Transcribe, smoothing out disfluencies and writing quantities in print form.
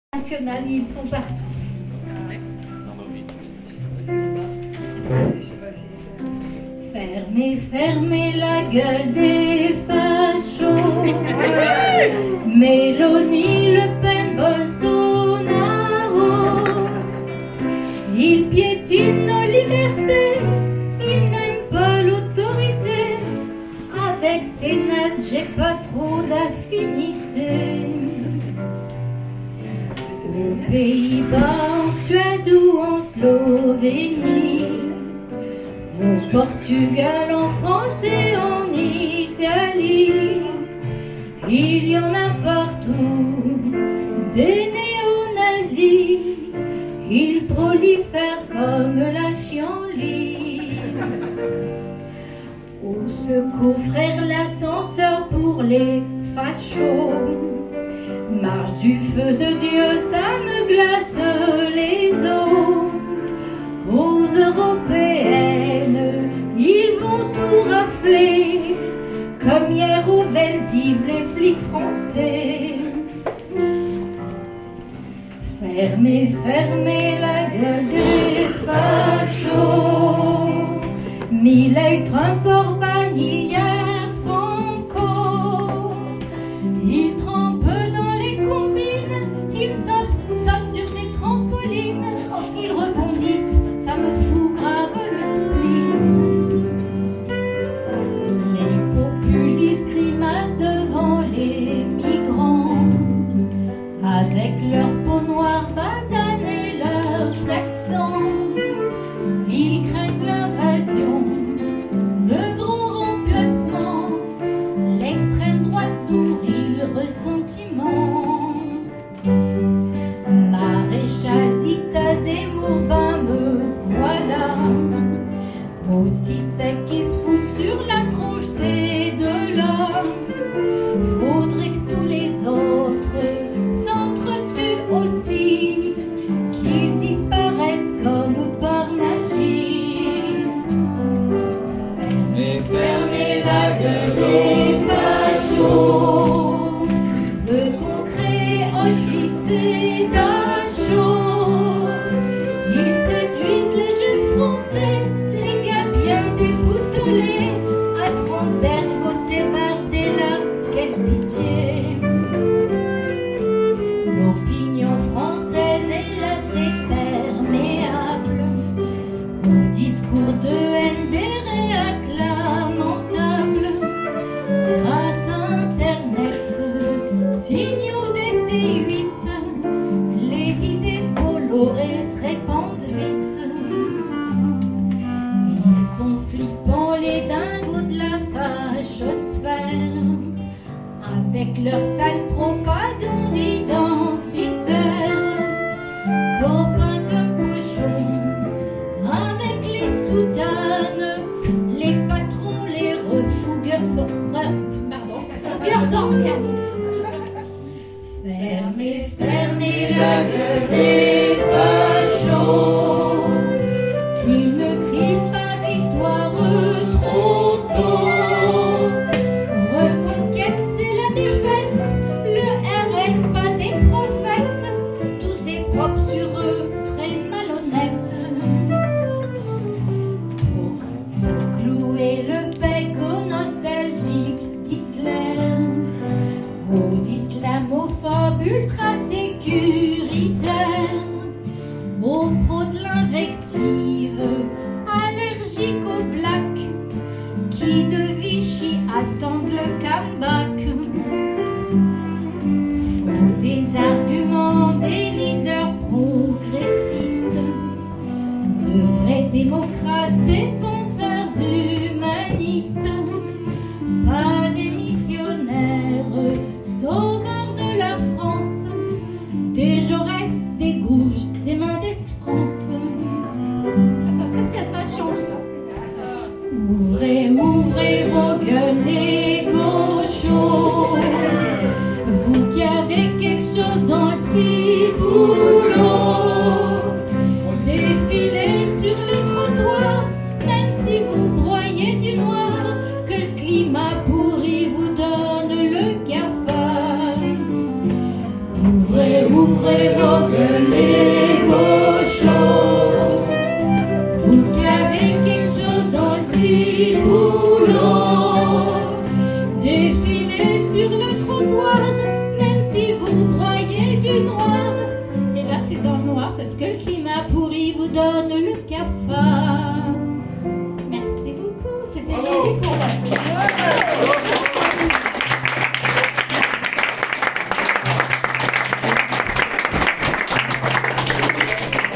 National, ils sont partout. Fermez, fermez la gueule des fachos. Mélanie, Le Pen, Bolsonaro. Ils piétinent nos libertés, ils n'aiment pas l'autorité. Avec ces nazes, j'ai pas trop d'affinité. Aux Pays-Bas, en Suède ou en Slovénie, au Portugal, en France et en Italie, il y en a partout des néo-nazis. Ils prolifèrent comme la chienlit. Au secours, frère, l'ascenseur pour les fachos. Marche du feu de Dieu, ça me glace les os. Aux européennes, ils vont tout rafler, comme hier aux Veldives, les flics français. Fermez, fermez la gueule des fachos. Milei, Trump, Orban, hier Franco. Ils trempent dans les combines, ils sautent sur des trampolines, ils rebondissent, ça me fout grave le spleen. Les populistes grimacent devant les migrants, avec leur peau noire basane et leurs accents. Ils craignent l'invasion, le grand remplacement, l'extrême droite nourrit le ressentiment. Maréchal Dita Zemmour, ben me voilà, aussi sec qui se foutent sur la tronche ces deux-là. Faudrait que tous les autres s'entretuent aussi, qu'ils disparaissent comme par magie. Fermez, fermez la gueule des fachos. Le concret, Auschwitz et Dachau. Ils séduisent les jeunes français, les gars bien déboussolés. À 30 berges, votés Bardella, quelle pitié. L'opinion française est lassée, perméable au discours de haine des réacs lamentables. Grâce à Internet, CNews et C8, les idées de Bolloré se répandent vite. Ils sont flippants, les dingos de la fachosphère, avec leur sale propagande identitaire. Copains comme cochons, avec les soutanes, les patrons, les refougueurs d'organes. Fermez, fermez la gueule des fachos, qu'ils ne crient pas victoire trop tôt. Reconquête, c'est la défaite, le RN pas des prophètes, tous des propres sur eux, très malhonnêtes. Pour clouer le bec aux nostalgiques d'Hitler, aux islamophobes ultra-sécuritaires, aux pros de l'invective, allergiques aux blacks, qui de Vichy attendent le comeback. Faut des arguments, des leaders progressistes, de vrais démocrates, des penseurs humanistes, pas des missionnaires, sauveurs de la France, des Jaurès, des Gouges, des Mendès France. Attention, ça change ça. Ouvrez, ouvrez vos gueules les gauchos, vous qui avez quelque chose dans le ciboulot. Défilez sur les trottoirs, même si vous broyez du noir, que le climat pourri vous donne le cafard. Ouvrez, ouvrez vos boulot. Défilez sur le trottoir, même si vous broyez du noir. Et là c'est dans le noir, c'est que le climat pourri vous donne le cafard. Merci beaucoup, c'était joli pour moi.